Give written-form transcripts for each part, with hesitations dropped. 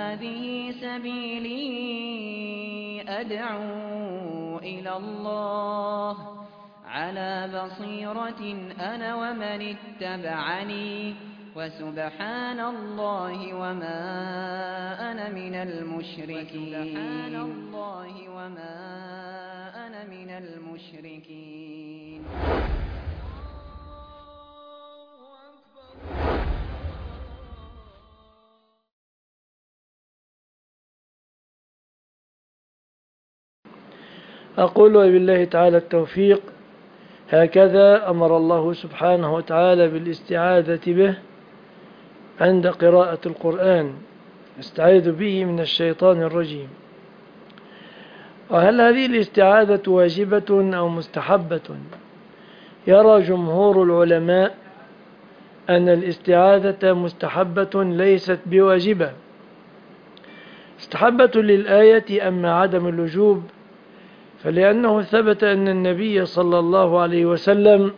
هذه سبيلي أدعو إلى الله على بصيرة أنا ومن اتبعني وسبحان الله وما أنا من المشركين. أقول وبالله تعالى التوفيق. هكذا أمر الله سبحانه وتعالى بالاستعاذة به عند قراءة القرآن، استعيذ به من الشيطان الرجيم. وهل هذه الاستعاذة واجبة أو مستحبة؟ يرى جمهور العلماء أن الاستعاذة مستحبة ليست بواجبة، مستحبة للآية أما عدم اللجوب فلأنه ثبت أن النبي صلى الله عليه وسلم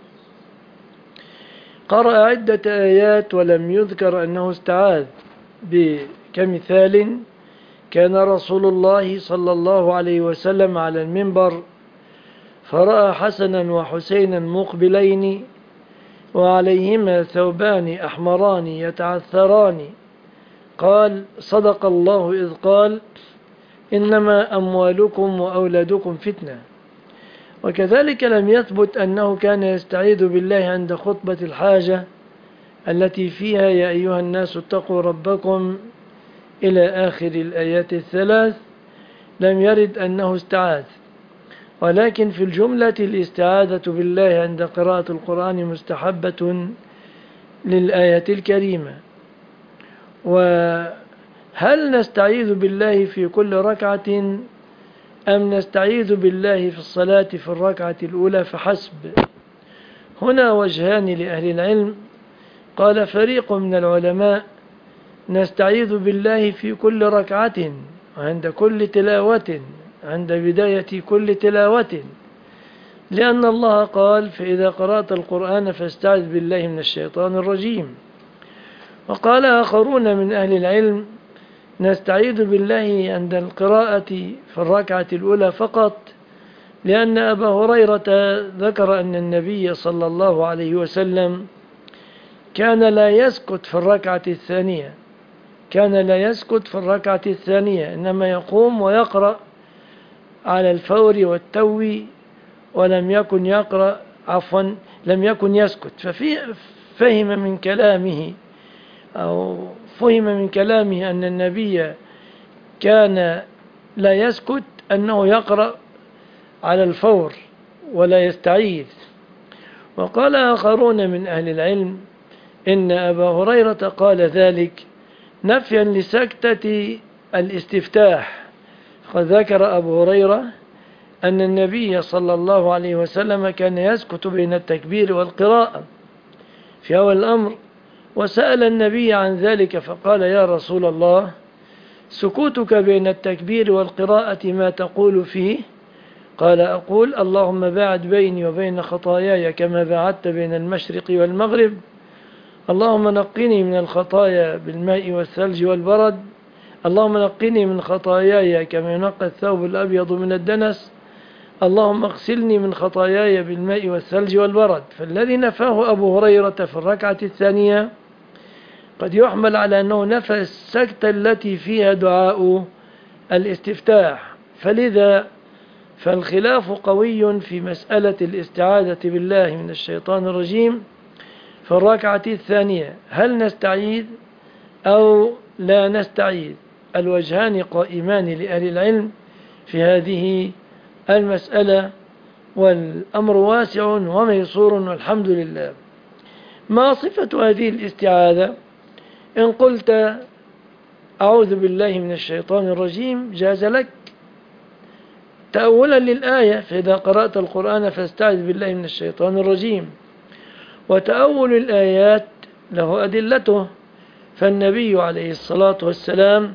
قرأ عدة آيات ولم يذكر أنه استعاذ. كمثال كان رسول الله صلى الله عليه وسلم على المنبر فرأى حسنا وحسينا مقبلين وعليهما ثوبان أحمران يتعثران، قال: صدق الله إذ قال: إنما أموالكم وأولادكم فتنة. وكذلك لم يثبت أنه كان يستعيذ بالله عند خطبة الحاجة التي فيها يا أيها الناس اتقوا ربكم إلى آخر الآيات الثلاث، لم يرد أنه استعاذ. ولكن في الجملة الاستعاذة بالله عند قراءة القرآن مستحبة للآية الكريمة. وهل نستعيذ بالله في كل ركعة أم نستعيذ بالله في الصلاة في الركعة الأولى فحسب؟ هنا وجهان لأهل العلم. قال فريق من العلماء: نستعيذ بالله في كل ركعة وعند كل تلاوة، عند بداية كل تلاوة، لأن الله قال: فإذا قرأت القرآن فاستعذ بالله من الشيطان الرجيم. وقال آخرون من أهل العلم: نستعيذ بالله عند القراءة في الركعة الأولى فقط، لأن أبا هريرة ذكر أن النبي صلى الله عليه وسلم كان لا يسكت في الركعة الثانية، إنما يقوم ويقرأ على الفور والتو، ولم يكن يسكت. ففهم من كلامه أن النبي كان لا يسكت أنه يقرأ على الفور ولا يستعيذ. وقال آخرون من أهل العلم إن أبا هريرة قال ذلك نفيا لسكتة الاستفتاح. قد ذكر أبو هريرة أن النبي صلى الله عليه وسلم كان يسكت بين التكبير والقراءة في أول الأمر، وسأل النبي عن ذلك فقال: يا رسول الله، سكوتك بين التكبير والقراءة ما تقول فيه؟ قال: أقول: اللهم باعد بيني وبين خطاياي كما باعدت بين المشرق والمغرب، اللهم نقني من الخطايا بالماء والثلج والبرد، اللهم نقني من خطاياي كما ينقى الثوب الأبيض من الدنس، اللهم اغسلني من خطاياي بالماء والثلج والبرد. فالذي نفاه أبو هريرة في الركعة الثانية قد يحمل على أنه نفى السكتة التي فيها دعاء الاستفتاح. فلذا فالخلاف قوي في مسألة الاستعاذة بالله من الشيطان الرجيم في الركعة الثانية، هل نستعيذ أو لا نستعيذ؟ الوجهان قائمان لأهل العلم في هذه المسألة، والأمر واسع وميسور والحمد لله. ما صفة هذه الاستعاذة؟ إن قلت أعوذ بالله من الشيطان الرجيم جاز لك تأولا للآية: فإذا قرأت القرآن فاستعذ بالله من الشيطان الرجيم. وتأول الآيات له أدلته، فالنبي عليه الصلاة والسلام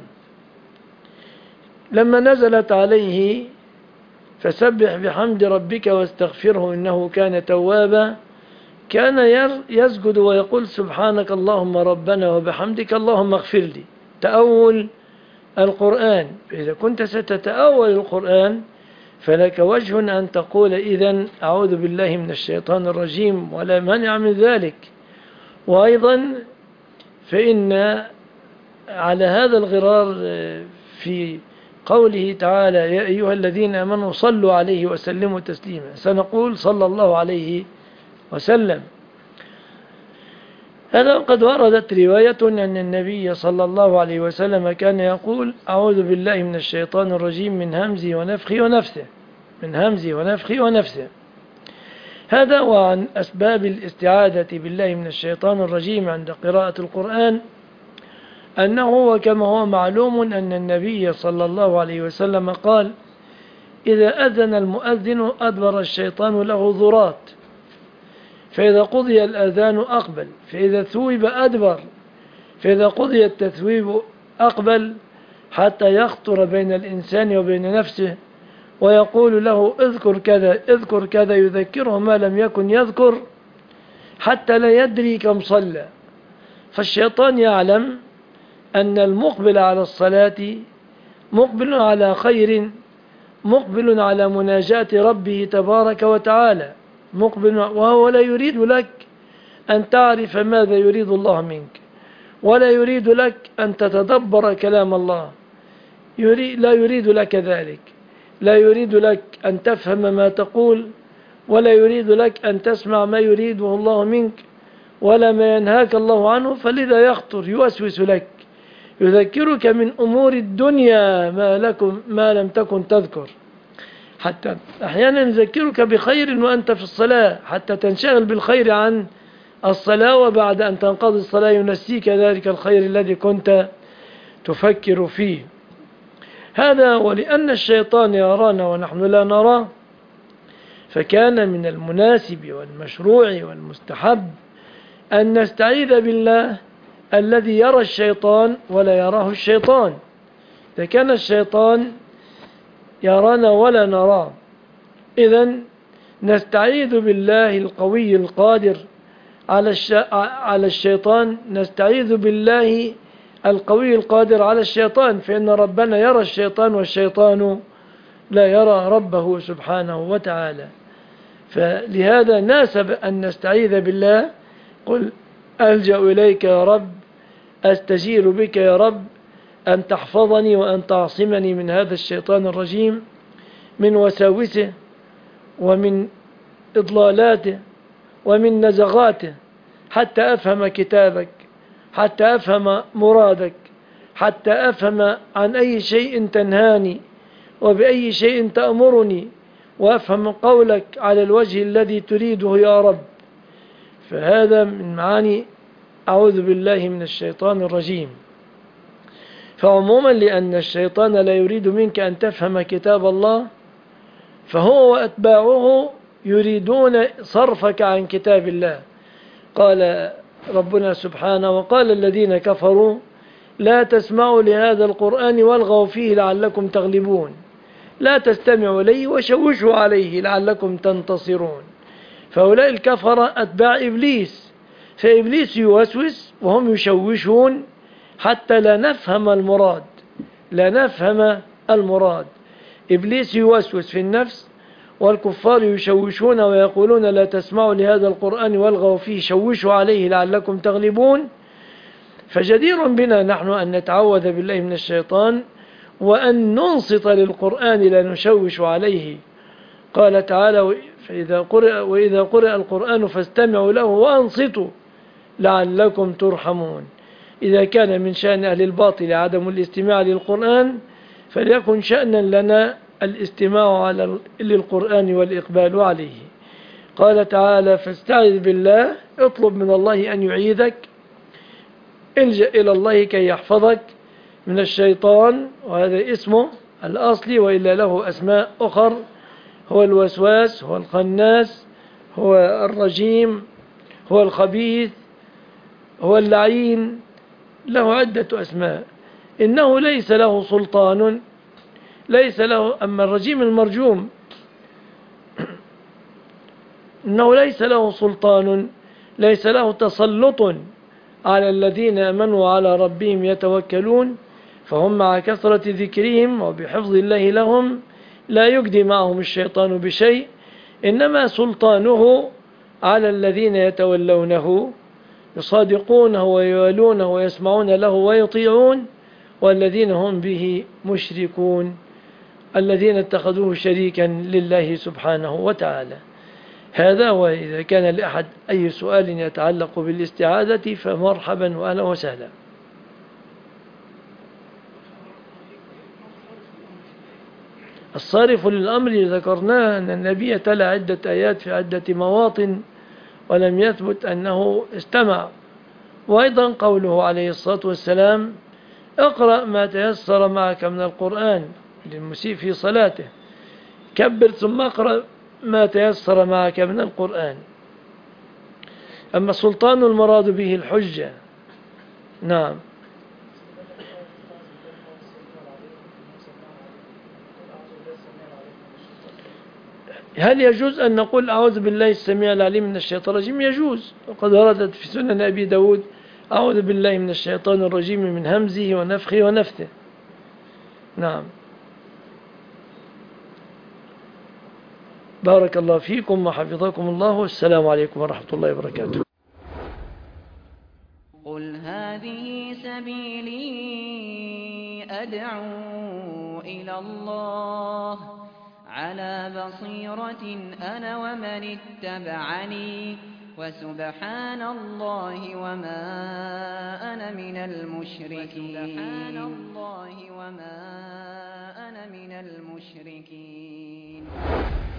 لما نزلت عليه فسبح بحمد ربك واستغفره إنه كان توابا، كان يسجد ويقول: سبحانك اللهم ربنا وبحمدك اللهم اغفر لي. تأول القرآن. فإذا كنت ستتأول القرآن فلك وجه أن تقول إذن أعوذ بالله من الشيطان الرجيم، ولا مانع من ذلك. وأيضا فإن على هذا الغرار في قوله تعالى يا أيها الذين آمنوا صلوا عليه وسلموا تسليما، سنقول صلى الله عليه وسلم. هذا قد وردت رواية أن النبي صلى الله عليه وسلم كان يقول أعوذ بالله من الشيطان الرجيم من همزه ونفخه ونفثه، من همزه ونفخه ونفثه. هذا وعن أسباب الاستعاذة بالله من الشيطان الرجيم عند قراءة القرآن أنه وكما هو معلوم أن النبي صلى الله عليه وسلم قال إذا أذن المؤذن أدبر الشيطان له ذرات، فإذا قضي الأذان أقبل، فإذا ثوب أدبر، فإذا قضي التثويب أقبل، حتى يخطر بين الإنسان وبين نفسه ويقول له اذكر كذا اذكر كذا، يذكره ما لم يكن يذكر حتى لا يدري كم صلى. فالشيطان يعلم أن المقبل على الصلاة مقبل على خير، مقبل على مناجاة ربه تبارك وتعالى، مقبل، وهو لا يريد لك أن تعرف ماذا يريد الله منك، ولا يريد لك أن تتدبر كلام الله، لا يريد لك ذلك، لا يريد لك أن تفهم ما تقول، ولا يريد لك أن تسمع ما يريده الله منك ولا ما ينهاك الله عنه. فلذا يخطر يوسوس لك، يذكرك من أمور الدنيا ما لم تكن تذكر، حتى أحيانا يذكرك بخير وأنت في الصلاة حتى تنشغل بالخير عن الصلاة، وبعد أن تنقضي الصلاة ينسيك ذلك الخير الذي كنت تفكر فيه. هذا ولأن الشيطان يرانا ونحن لا نراه، فكان من المناسب والمشروع والمستحب أن نستعيذ بالله الذي يرى الشيطان ولا يراه الشيطان. إذا كان الشيطان يرانا ولا نراه، إذن نستعيذ بالله القوي القادر على الشيطان، نستعيذ بالله القوي القادر على الشيطان، فإن ربنا يرى الشيطان والشيطان لا يرى ربه سبحانه وتعالى. فلهذا ناسب أن نستعيذ بالله، قل ألجأ إليك يا رب، أستجير بك يا رب أن تحفظني وأن تعصمني من هذا الشيطان الرجيم، من وساوسه ومن إضلالاته ومن نزغاته، حتى أفهم كتابك، حتى أفهم مرادك، حتى أفهم عن أي شيء تنهاني وبأي شيء تأمرني، وأفهم قولك على الوجه الذي تريده يا رب. فهذا من معاني أعوذ بالله من الشيطان الرجيم. فعموما لأن الشيطان لا يريد منك أن تفهم كتاب الله، فهو وأتباعه يريدون صرفك عن كتاب الله. قال ربنا سبحانه وقال الذين كفروا لا تسمعوا لهذا القرآن والغوا فيه لعلكم تغلبون، لا تستمعوا إليه وشوشوا عليه لعلكم تنتصرون. فهؤلاء الكفرة أتباع إبليس، فإبليس يوسوس وهم يشوشون حتى لا نفهم المراد، لا نفهم المراد. إبليس يوسوس في النفس، والكفار يشوشون ويقولون لا تسمعوا لهذا القرآن والغوا فيه شوشوا عليه لعلكم تغلبون. فجدير بنا نحن أن نتعوذ بالله من الشيطان وأن ننصت للقرآن لا نشوش عليه. قال تعالى وإذا قرأ القرآن فاستمعوا له وأنصتوا لعلكم ترحمون. إذا كان من شأن أهل الباطل عدم الاستماع للقرآن، فليكن شأنا لنا الاستماع للقرآن والإقبال عليه. قال تعالى فاستعذ بالله، اطلب من الله أن يعيذك، الجأ إلى الله كي يحفظك من الشيطان، وهذا اسمه الأصلي، وإلا له أسماء أخر، هو الوسواس، هو الخناس، هو الرجيم، هو الخبيث، هو اللعين، له عدة أسماء. إنه ليس له سلطان، ليس له، أما الرجيم المرجوم إنه ليس له سلطان، ليس له تسلط على الذين آمنوا وعلى ربهم يتوكلون. فهم مع كثرة ذكرهم وبحفظ الله لهم لا يجدي معهم الشيطان بشيء، إنما سلطانه على الذين يتولونه يصادقونه ويوالونه ويسمعون له ويطيعون، والذين هم به مشركون الذين اتخذوه شريكا لله سبحانه وتعالى. هذا، وإذا كان لأحد أي سؤال يتعلق بالاستعاذة فمرحبا وأهلا وسهلا. الصارف للأمر ذكرناه أن النبي تلا عدة آيات في عدة مواطن ولم يثبت أنه استمع. وأيضا قوله عليه الصلاة والسلام: اقرأ ما تيسر معك من القرآن، للمسيء في صلاته، كبر ثم اقرأ ما تيسر معك من القرآن. أما السلطان المراد به الحجة. نعم. هل يجوز أن نقول أعوذ بالله السميع العليم من الشيطان الرجيم؟ يجوز، وقد وردت في سنن أبي داود: أعوذ بالله من الشيطان الرجيم من همزه ونفخه ونفثه. نعم. بارك الله فيكم وحفظكم الله، والسلام عليكم ورحمة الله وبركاته. قل هذه سبيلي أدعو إلى الله على بصيرة أنا ومن اتبعني وسبحان الله وما أنا من المشركين.